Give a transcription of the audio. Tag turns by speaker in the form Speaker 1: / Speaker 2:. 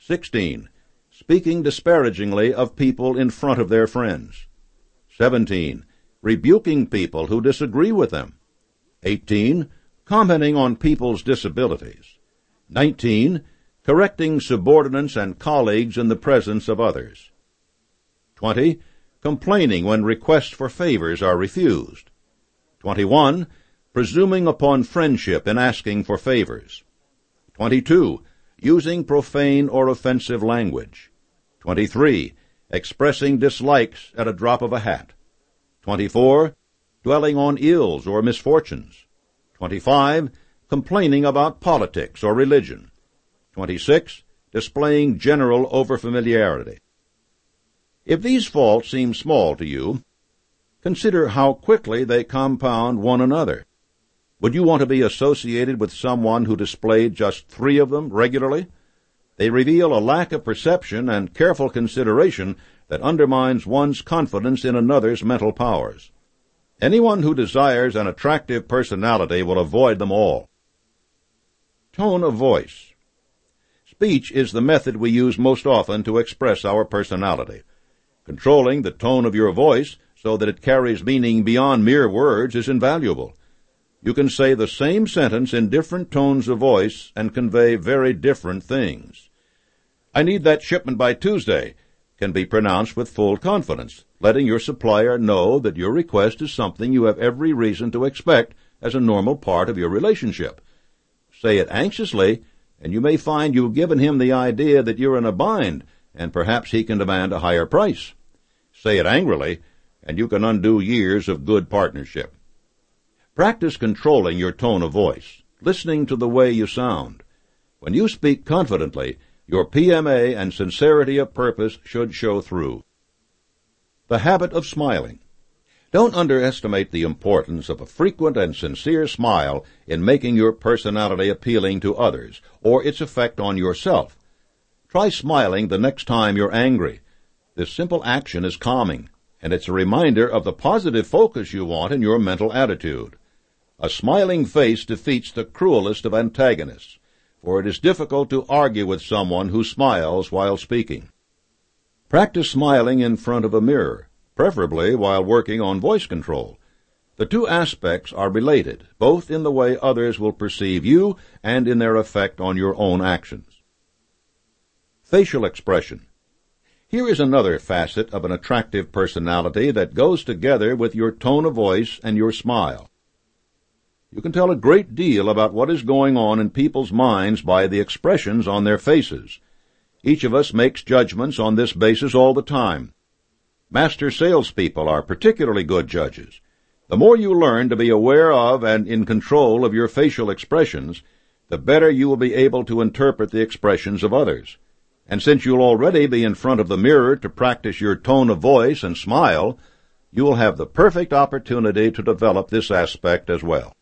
Speaker 1: 16. Speaking disparagingly of people in front of their friends. 17. Rebuking people who disagree with them. 18. Commenting on people's disabilities. 19. Correcting subordinates and colleagues in the presence of others. 20. Complaining when requests for favors are refused. 21. Presuming upon friendship in asking for favors. 22. Using profane or offensive language. 23. Expressing dislikes at a drop of a hat. 24. Dwelling on ills or misfortunes. 25. Complaining about politics or religion. 26. Displaying general overfamiliarity. If these faults seem small to you, consider how quickly they compound one another. Would you want to be associated with someone who displayed just 3 of them regularly? They reveal a lack of perception and careful consideration that undermines one's confidence in another's mental powers. Anyone who desires an attractive personality will avoid them all. Tone of voice. Speech is the method we use most often to express our personality. Controlling the tone of your voice so that it carries meaning beyond mere words is invaluable. You can say the same sentence in different tones of voice and convey very different things. "I need that shipment by Tuesday" can be pronounced with full confidence, letting your supplier know that your request is something you have every reason to expect as a normal part of your relationship. Say it anxiously, and you may find you've given him the idea that you're in a bind, and perhaps he can demand a higher price. Say it angrily, and you can undo years of good partnership. Practice controlling your tone of voice, listening to the way you sound. When you speak confidently, your PMA and sincerity of purpose should show through. The habit of smiling. Don't underestimate the importance of a frequent and sincere smile in making your personality appealing to others, or its effect on yourself. Try smiling the next time you're angry. This simple action is calming, and it's a reminder of the positive focus you want in your mental attitude. A smiling face defeats the cruelest of antagonists, for it is difficult to argue with someone who smiles while speaking. Practice smiling in front of a mirror, preferably while working on voice control. The 2 aspects are related, both in the way others will perceive you and in their effect on your own actions. Facial expression. Here is another facet of an attractive personality that goes together with your tone of voice and your smile. You can tell a great deal about what is going on in people's minds by the expressions on their faces. Each of us makes judgments on this basis all the time. Master salespeople are particularly good judges. The more you learn to be aware of and in control of your facial expressions, the better you will be able to interpret the expressions of others. And since you'll already be in front of the mirror to practice your tone of voice and smile, you will have the perfect opportunity to develop this aspect as well.